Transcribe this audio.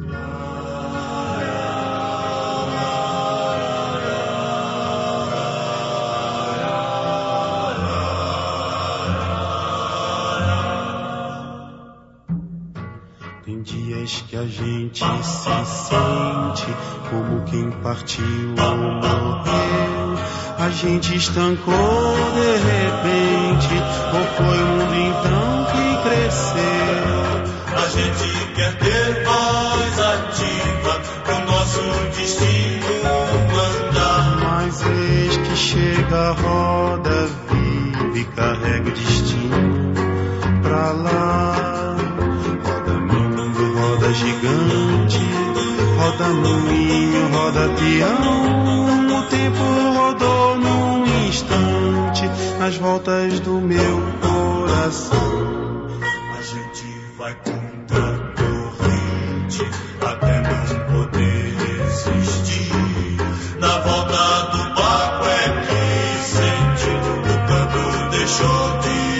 Tem dias que a gente se sente como quem partiu ou morreu. A gente estancou de repente, ou foi o mundo então que cresceu? A gente quer ter voz ativa, o nosso destino mandar. Mas eis que chega a roda viva e carrega o destino pra lá. Roda mundo, roda gigante, roda moinho, roda peão. O tempo rodou num instante nas voltas do meu coração. A gente vai contra a corrente até não poder resistir. Na volta do barco é que sente o câmbio deixou de